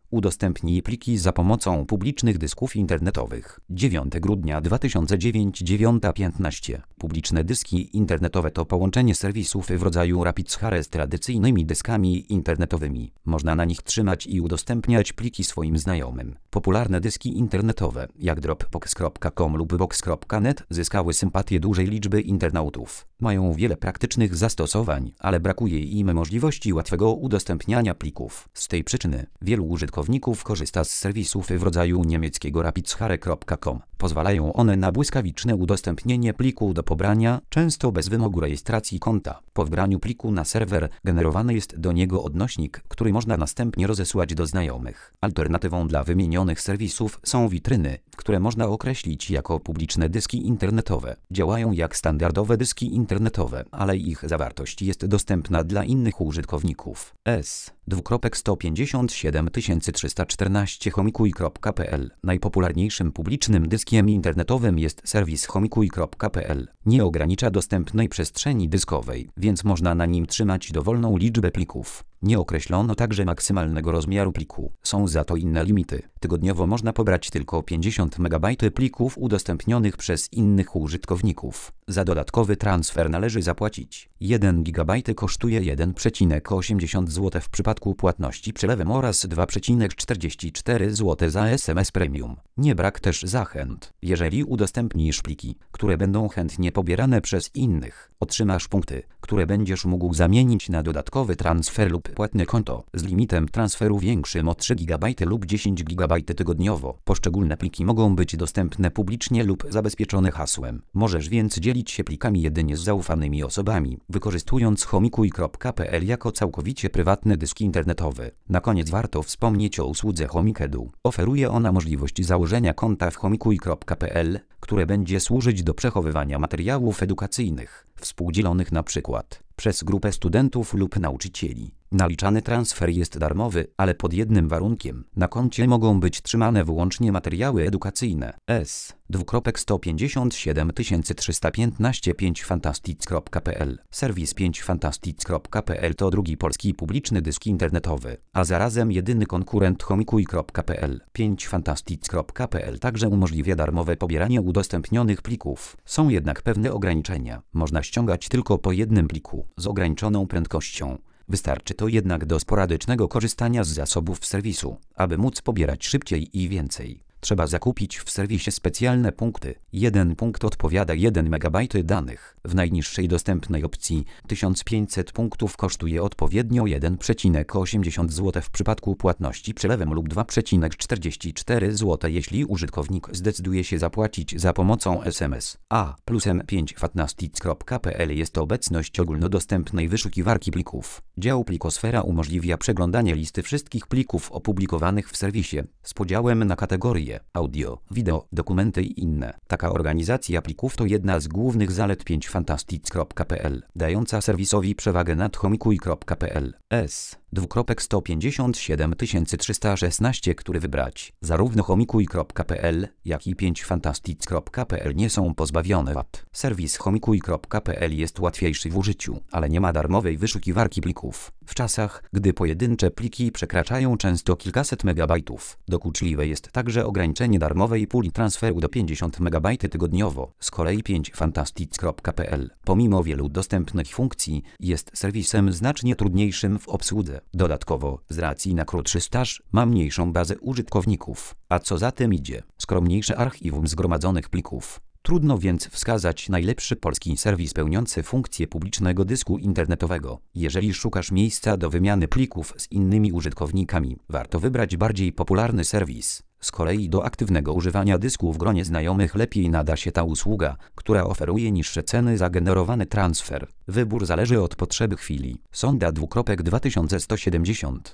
Udostępnij pliki za pomocą publicznych dysków internetowych. 9 grudnia 2009 9:15. Publiczne dyski internetowe to połączenie serwisów w rodzaju RapidShare z tradycyjnymi dyskami internetowymi. Można na nich trzymać i udostępniać pliki swoim znajomym. Popularne dyski internetowe, jak Dropbox.com lub Box.net, zyskały sympatię dużej liczby internautów. Mają wiele praktycznych zastosowań, ale brakuje im możliwości łatwego udostępniania plików. Z tej przyczyny wielu użytkowników korzysta z serwisów w rodzaju niemieckiego RapidShare.com. Pozwalają one na błyskawiczne udostępnienie pliku do pobrania, często bez wymogu rejestracji konta. Po wgraniu pliku na serwer generowany jest do niego odnośnik, który można następnie rozesłać do znajomych. Alternatywą dla wymienionych serwisów są witryny, które można określić jako publiczne dyski internetowe. Działają jak standardowe dyski internetowe, ale ich zawartość jest dostępna dla innych użytkowników. S:157314 Homikuj.pl. Najpopularniejszym publicznym dyskiem internetowym jest serwis Homikuj.pl. Nie ogranicza dostępnej przestrzeni dyskowej, więc można na nim trzymać dowolną liczbę plików. Nie określono także maksymalnego rozmiaru pliku. Są za to inne limity. Tygodniowo można pobrać tylko 50 MB plików udostępnionych przez innych użytkowników. Za dodatkowy transfer należy zapłacić. 1 GB kosztuje 1,80 zł w przypadku płatności przelewem oraz 2,44 zł za SMS Premium. Nie brak też zachęt. Jeżeli udostępnisz pliki, które będą chętnie pobierane przez innych, otrzymasz punkty, które będziesz mógł zamienić na dodatkowy transfer lub płatne konto z limitem transferu większym o 3 GB lub 10 GB tygodniowo. Poszczególne pliki mogą być dostępne publicznie lub zabezpieczone hasłem. Możesz więc dzielić się plikami jedynie z zaufanymi osobami, wykorzystując homikuj.pl jako całkowicie prywatny dysk internetowy. Na koniec warto wspomnieć o usłudze Homikedu. Oferuje ona możliwość założenia konta w homikuj.pl, które będzie służyć do przechowywania materiałów edukacyjnych, współdzielonych np. przez grupę studentów lub nauczycieli. Naliczany transfer jest darmowy, ale pod jednym warunkiem. Na koncie mogą być trzymane wyłącznie materiały edukacyjne. S:157315 5fantastics.pl. Serwis 5fantastics.pl to drugi polski publiczny dysk internetowy, a zarazem jedyny konkurent homikuj.pl. 5fantastics.pl także umożliwia darmowe pobieranie udostępnionych plików. Są jednak pewne ograniczenia. Można ściągać tylko po jednym pliku, z ograniczoną prędkością. Wystarczy to jednak do sporadycznego korzystania z zasobów serwisu. Aby móc pobierać szybciej i więcej, trzeba zakupić w serwisie specjalne punkty. 1 punkt odpowiada 1 MB danych. W najniższej dostępnej opcji 1500 punktów kosztuje odpowiednio 1,80 zł w przypadku płatności przelewem lub 2,44 zł, jeśli użytkownik zdecyduje się zapłacić za pomocą SMS. Plusem 5fantastics.pl jest obecność ogólnodostępnej wyszukiwarki plików. Dział Plikosfera umożliwia przeglądanie listy wszystkich plików opublikowanych w serwisie z podziałem na kategorie: audio, wideo, dokumenty i inne. Taka organizacja plików to jedna z głównych zalet 5fantastics.pl, dająca serwisowi przewagę nad homikuj.pl. S:157316, który wybrać. Zarówno homikuj.pl, jak i 5fantastics.pl nie są pozbawione wad. Serwis homikuj.pl jest łatwiejszy w użyciu, ale nie ma darmowej wyszukiwarki plików. W czasach, gdy pojedyncze pliki przekraczają często kilkaset megabajtów, dokuczliwe jest także ograniczenie darmowej puli transferu do 50 MB tygodniowo. Z kolei 5fantastics.pl, pomimo wielu dostępnych funkcji, jest serwisem znacznie trudniejszym w obsłudze. Dodatkowo, z racji na krótszy staż, ma mniejszą bazę użytkowników, a co za tym idzie, skromniejsze archiwum zgromadzonych plików. Trudno więc wskazać najlepszy polski serwis pełniący funkcję publicznego dysku internetowego. Jeżeli szukasz miejsca do wymiany plików z innymi użytkownikami, warto wybrać bardziej popularny serwis. Z kolei do aktywnego używania dysku w gronie znajomych lepiej nada się ta usługa, która oferuje niższe ceny za generowany transfer. Wybór zależy od potrzeby chwili. Sonda 2170